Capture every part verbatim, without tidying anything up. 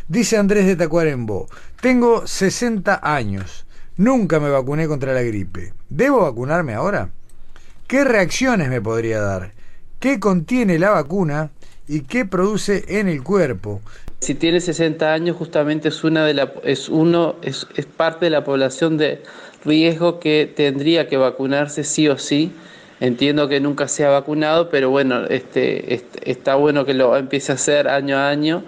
Dice Andrés de Tacuarembó: tengo sesenta años, nunca me vacuné contra la gripe. ¿Debo vacunarme ahora? ¿Qué reacciones me podría dar? ¿Qué contiene la vacuna y qué produce en el cuerpo? Si tiene sesenta años, justamente es una de la, es uno es, es parte de la población de riesgo que tendría que vacunarse sí o sí. Entiendo que nunca se ha vacunado, pero bueno, este, este está bueno que lo empiece a hacer año a año,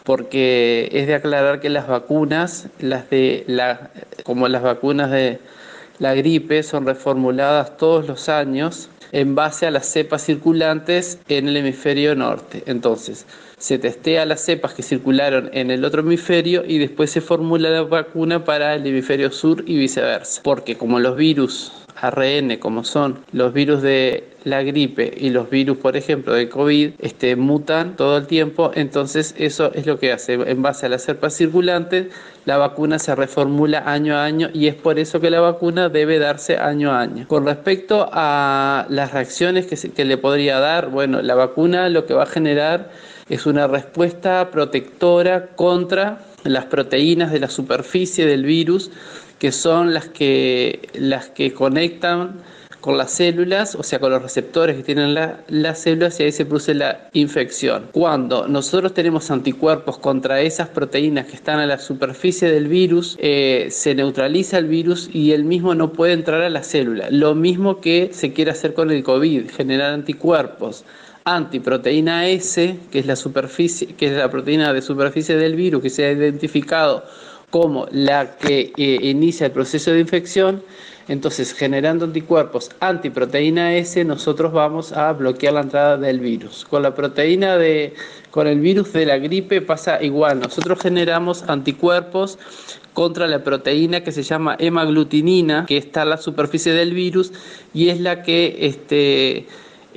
porque es de aclarar que las vacunas, las de la, como las vacunas de la gripe, son reformuladas todos los años en base a las cepas circulantes en el hemisferio norte. Entonces, se testea las cepas que circularon en el otro hemisferio y después se formula la vacuna para el hemisferio sur y viceversa. Porque como los virus A R N, como son los virus de la gripe y los virus, por ejemplo, de COVID, este, mutan todo el tiempo, entonces eso es lo que hace. En base a las cepas circulantes, la vacuna se reformula año a año y es por eso que la vacuna debe darse año a año. Con respecto a las reacciones que, se, que le podría dar, bueno, la vacuna lo que va a generar es una respuesta protectora contra las proteínas de la superficie del virus, que son las que, las que conectan con las células, o sea, con los receptores que tienen la, las células, y ahí se produce la infección. Cuando nosotros tenemos anticuerpos contra esas proteínas que están a la superficie del virus, eh, se neutraliza el virus y el mismo no puede entrar a la célula. Lo mismo que se quiere hacer con el COVID, generar anticuerpos antiproteína S, que es la superficie, que es la proteína de superficie del virus que se ha identificado como la que eh, inicia el proceso de infección. Entonces, generando anticuerpos antiproteína S, nosotros vamos a bloquear la entrada del virus. Con la proteína de, con el virus de la gripe pasa igual. Nosotros generamos anticuerpos contra la proteína que se llama hemaglutinina, que está en la superficie del virus y es la que este,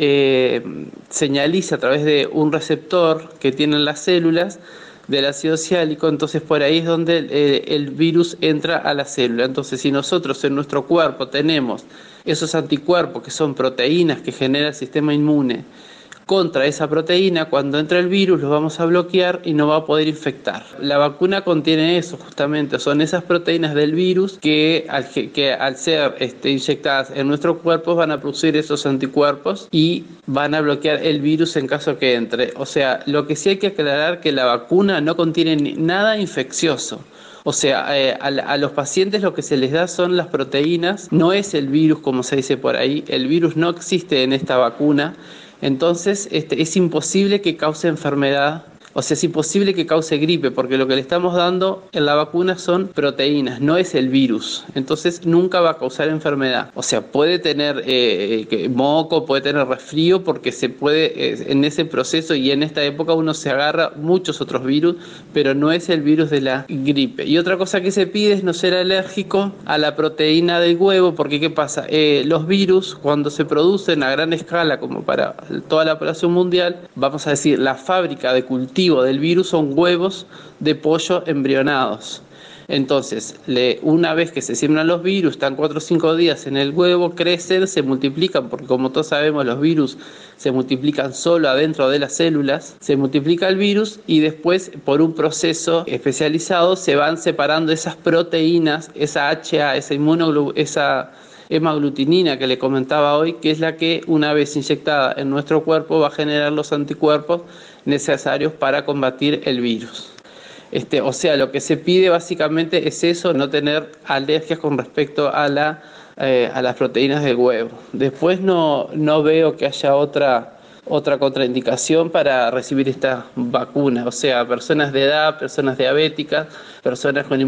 eh, señaliza a través de un receptor que tienen las células del ácido ciálico. Entonces por ahí es donde el, el virus entra a la célula. Entonces, si nosotros en nuestro cuerpo tenemos esos anticuerpos que son proteínas que genera el sistema inmune contra esa proteína, cuando entra el virus los vamos a bloquear y no va a poder infectar. La vacuna contiene eso justamente, son esas proteínas del virus que al, que al ser este, inyectadas en nuestro cuerpo van a producir esos anticuerpos y van a bloquear el virus en caso que entre. O sea, lo que sí hay que aclarar que la vacuna no contiene nada infeccioso. O sea, eh, a, a los pacientes lo que se les da son las proteínas, no es el virus como se dice por ahí, el virus no existe en esta vacuna. Entonces este, es imposible que cause enfermedad, o sea, es imposible que cause gripe, porque lo que le estamos dando en la vacuna son proteínas, no es el virus. Entonces nunca va a causar enfermedad. O sea, puede tener eh, moco, puede tener resfrío, porque se puede, eh, en ese proceso y en esta época uno se agarra muchos otros virus, pero no es el virus de la gripe. Y otra cosa que se pide es no ser alérgico a la proteína del huevo, porque ¿qué pasa? Eh, los virus, cuando se producen a gran escala, como para toda la población mundial, vamos a decir, la fábrica de cultivo del virus son huevos de pollo embrionados. Entonces, le, una vez que se siembran los virus, están cuatro o cinco días en el huevo, crecen, se multiplican, porque como todos sabemos, los virus se multiplican solo adentro de las células, se multiplica el virus y después, por un proceso especializado, se van separando esas proteínas, esa H A, esa inmunoglob esa hemaglutinina que le comentaba hoy, que es la que una vez inyectada en nuestro cuerpo va a generar los anticuerpos necesarios para combatir el virus. Este, o sea, lo que se pide básicamente es eso, no tener alergias con respecto a, la, eh, a las proteínas del huevo. Después no, no veo que haya otra, otra contraindicación para recibir esta vacuna. O sea, personas de edad, personas diabéticas, personas con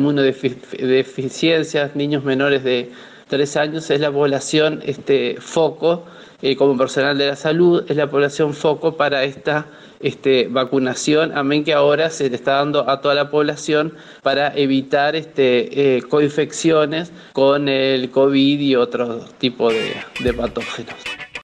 inmunodeficiencias, niños menores de tres años, es la población este, foco, eh, como personal de la salud, es la población foco para esta este, vacunación, amén que ahora se le está dando a toda la población para evitar este, eh, coinfecciones con el COVID y otro tipo de, de patógenos.